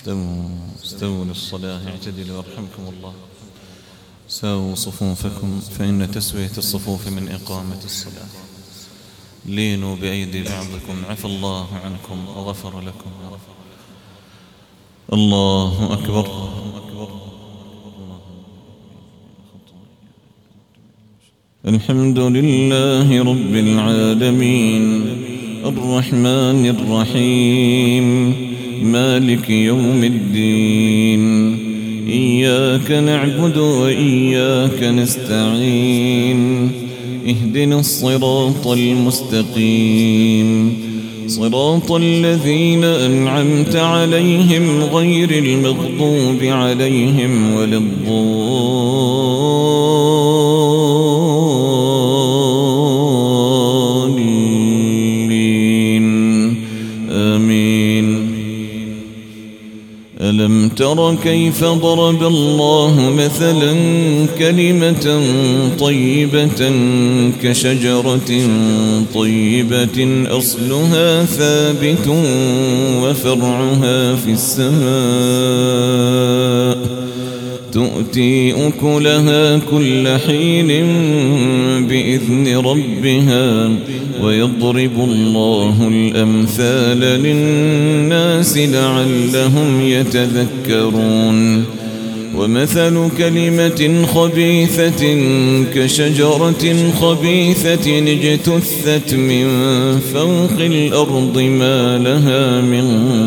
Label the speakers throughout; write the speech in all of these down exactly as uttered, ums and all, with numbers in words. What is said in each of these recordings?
Speaker 1: استووا استووا للصلاة اعتدلوا يرحمكم الله. ساووا صفوفكم فإن تسوية الصفوف من إقامة الصلاة. لينوا بأيدي بعضكم عفى الله عنكم وغفر لكم. الله أكبر. الحمد لله رب العالمين الرحمن الرحيم مالك يوم الدين. إياك نعبد وإياك نستعين. اهدنا الصراط المستقيم صراط الذين أنعمت عليهم غير المغضوب عليهم ولا الضالين آمين. ألم تر كيف ضرب الله مثلا كلمة طيبة كشجرة طيبة أصلها ثابت وفرعها في السماء تؤتي أكلها كل حين بإذن ربها ويضرب الله الأمثال للناس لعلهم يتذكرون. ومثل كلمة خبيثة كشجرة خبيثة اجتثت من فوق الأرض ما لها من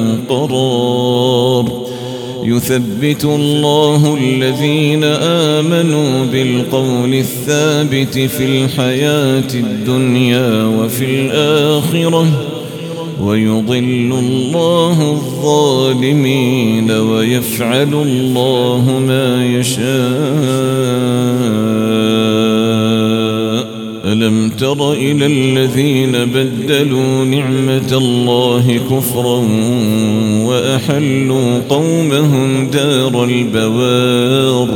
Speaker 1: قرار. يثبت الله الذين آمنوا بالقول الثابت في الحياة الدنيا وفي الآخرة ويضل الله الظالمين ويفعل الله ما يشاء. ألم تر إلى الذين بدلوا نعمة الله كفرا وأحلوا قومهم دار البوار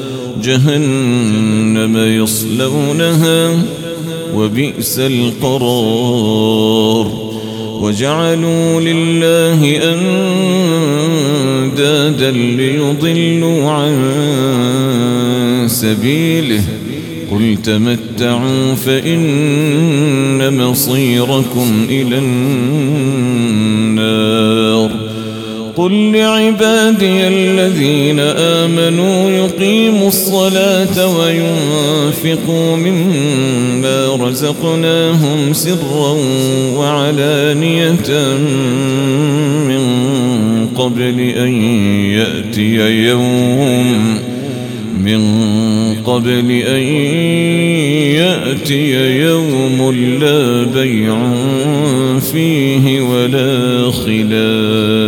Speaker 1: جهنم يصلونها وبئس القرار. وجعلوا لله أندادا ليضلوا عن سبيله قل تمتعوا فإن مصيركم إلى النار. قل لعبادي الذين آمنوا يقيموا الصلاة وينفقوا مما رزقناهم سرا وعلانية من قبل أن يأتي يوم من قبل أن يأتي يوم لا بيع فيه ولا خلال.